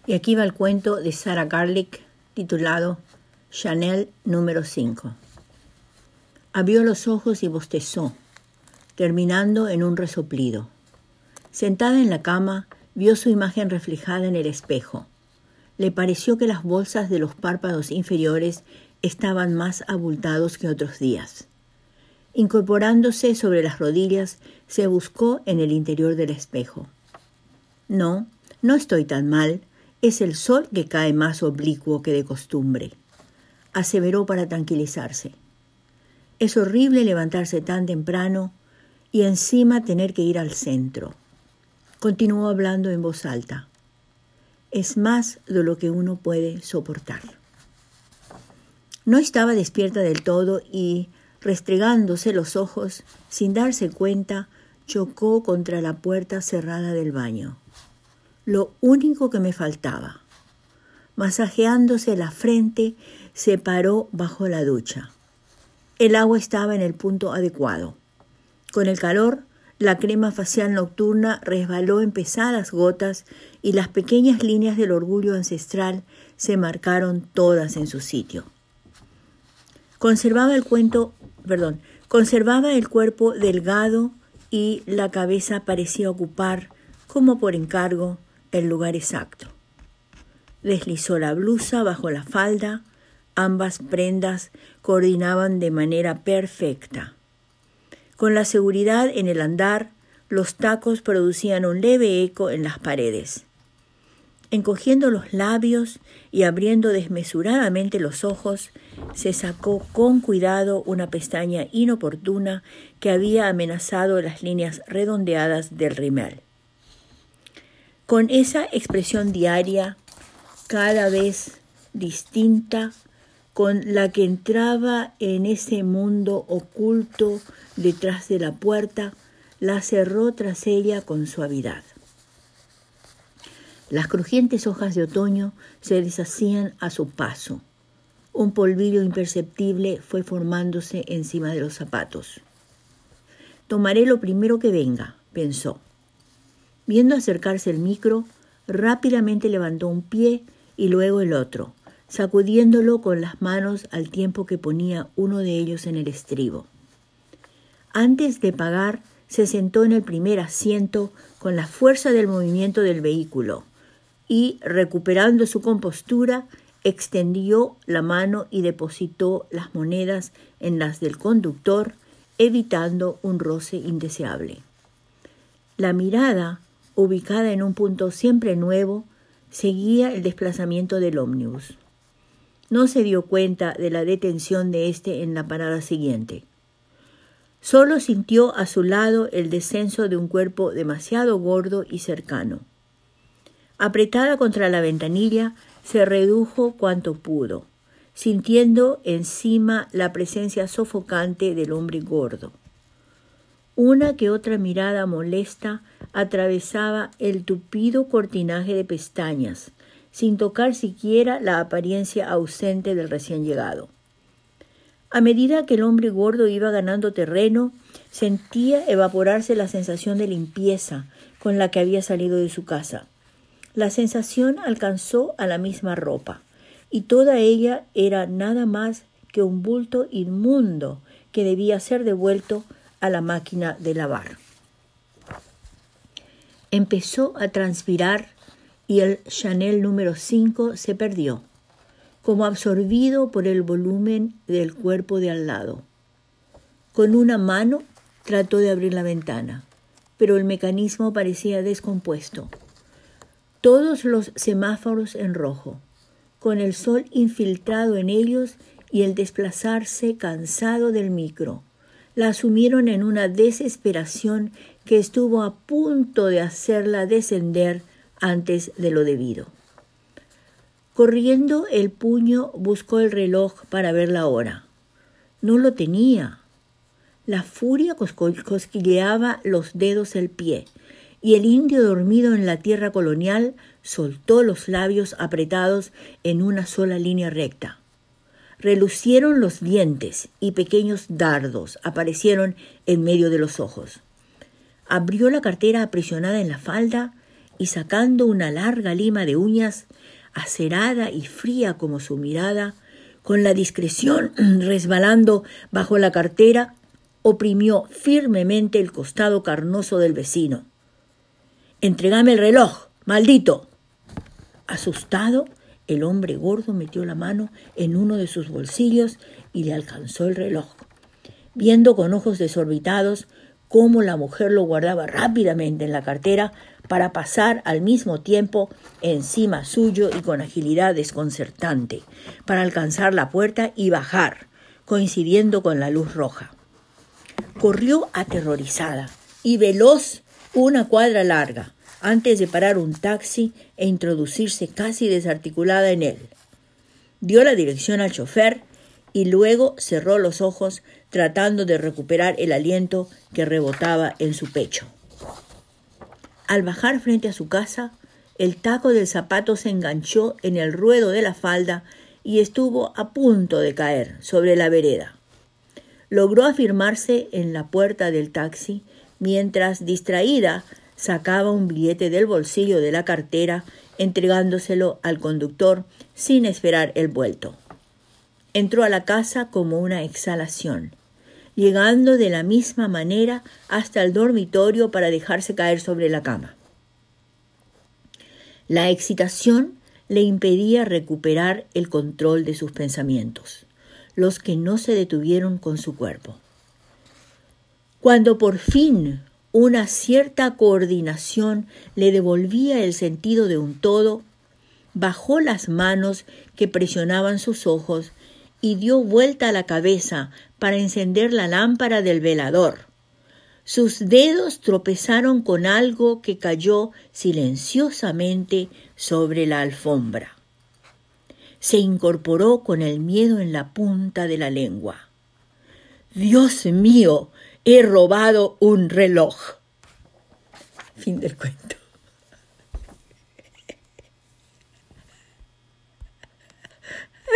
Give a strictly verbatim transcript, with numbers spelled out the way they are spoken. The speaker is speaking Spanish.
Y aquí va el cuento de Sarah Garlick titulado Chanel número cinco. Abrió los ojos y bostezó, terminando en un resoplido. Sentada en la cama, vio su imagen reflejada en el espejo. Le pareció que las bolsas de los párpados inferiores estaban más abultados que otros días. Incorporándose sobre las rodillas, se buscó en el interior del espejo. No, no estoy tan mal. Es el sol que cae más oblicuo que de costumbre, aseveró para tranquilizarse. Es horrible levantarse tan temprano y encima tener que ir al centro. Continuó hablando en voz alta. Es más de lo que uno puede soportar. No estaba despierta del todo y, restregándose los ojos, sin darse cuenta, chocó contra la puerta cerrada del baño. Lo único que me faltaba. Masajeándose la frente, se paró bajo la ducha. El agua estaba en el punto adecuado. Con el calor, la crema facial nocturna resbaló en pesadas gotas y las pequeñas líneas del orgullo ancestral se marcaron todas en su sitio. Conservaba el cuento, perdón, conservaba el cuerpo delgado y la cabeza parecía ocupar, como por encargo, el lugar exacto. Deslizó la blusa bajo la falda, ambas prendas coordinaban de manera perfecta. Con la seguridad en el andar, los tacos producían un leve eco en las paredes. Encogiendo los labios y abriendo desmesuradamente los ojos, se sacó con cuidado una pestaña inoportuna que había amenazado las líneas redondeadas del rímel. Con esa expresión diaria, cada vez distinta, con la que entraba en ese mundo oculto detrás de la puerta, la cerró tras ella con suavidad. Las crujientes hojas de otoño se deshacían a su paso. Un polvillo imperceptible fue formándose encima de los zapatos. Tomaré lo primero que venga, pensó. Viendo acercarse el micro, rápidamente levantó un pie y luego el otro, sacudiéndolo con las manos al tiempo que ponía uno de ellos en el estribo. Antes de pagar, se sentó en el primer asiento con la fuerza del movimiento del vehículo y, recuperando su compostura, extendió la mano y depositó las monedas en las del conductor, evitando un roce indeseable. La mirada, ubicada en un punto siempre nuevo, seguía el desplazamiento del ómnibus. No se dio cuenta de la detención de éste en la parada siguiente. Solo sintió a su lado el descenso de un cuerpo demasiado gordo y cercano. Apretada contra la ventanilla, se redujo cuanto pudo, sintiendo encima la presencia sofocante del hombre gordo. Una que otra mirada molesta atravesaba el tupido cortinaje de pestañas, sin tocar siquiera la apariencia ausente del recién llegado. A medida que el hombre gordo iba ganando terreno, sentía evaporarse la sensación de limpieza con la que había salido de su casa. La sensación alcanzó a la misma ropa, y toda ella era nada más que un bulto inmundo que debía ser devuelto a la máquina de lavar. Empezó a transpirar y el Chanel número cinco se perdió, como absorbido por el volumen del cuerpo de al lado. Con una mano trató de abrir la ventana, pero el mecanismo parecía descompuesto. Todos los semáforos en rojo, con el sol infiltrado en ellos y el desplazarse cansado del micro, la sumieron en una desesperación que estuvo a punto de hacerla descender antes de lo debido. Corriendo el puño, buscó el reloj para ver la hora. No lo tenía. La furia cosquilleaba los dedos del pie, y el indio dormido en la tierra colonial soltó los labios apretados en una sola línea recta. Relucieron los dientes y pequeños dardos aparecieron en medio de los ojos. Abrió la cartera aprisionada en la falda y sacando una larga lima de uñas, acerada y fría como su mirada, con la discreción resbalando bajo la cartera, oprimió firmemente el costado carnoso del vecino. «Entrégame el reloj, maldito». Asustado, el hombre gordo metió la mano en uno de sus bolsillos y le alcanzó el reloj, viendo con ojos desorbitados cómo la mujer lo guardaba rápidamente en la cartera para pasar al mismo tiempo encima suyo y con agilidad desconcertante, para alcanzar la puerta y bajar, coincidiendo con la luz roja. Corrió aterrorizada y veloz una cuadra larga, antes de parar un taxi e introducirse casi desarticulada en él. Dio la dirección al chofer y luego cerró los ojos tratando de recuperar el aliento que rebotaba en su pecho. Al bajar frente a su casa, el taco del zapato se enganchó en el ruedo de la falda y estuvo a punto de caer sobre la vereda. Logró afirmarse en la puerta del taxi mientras, distraída, sacaba un billete del bolsillo de la cartera, entregándoselo al conductor sin esperar el vuelto. Entró a la casa como una exhalación, llegando de la misma manera hasta el dormitorio para dejarse caer sobre la cama. La excitación le impedía recuperar el control de sus pensamientos, los que no se detuvieron con su cuerpo. Cuando por fin una cierta coordinación le devolvía el sentido de un todo, bajó las manos que presionaban sus ojos y dio vuelta a la cabeza para encender la lámpara del velador. Sus dedos tropezaron con algo que cayó silenciosamente sobre la alfombra. Se incorporó con el miedo en la punta de la lengua. «Dios mío, he robado un reloj». Fin del cuento.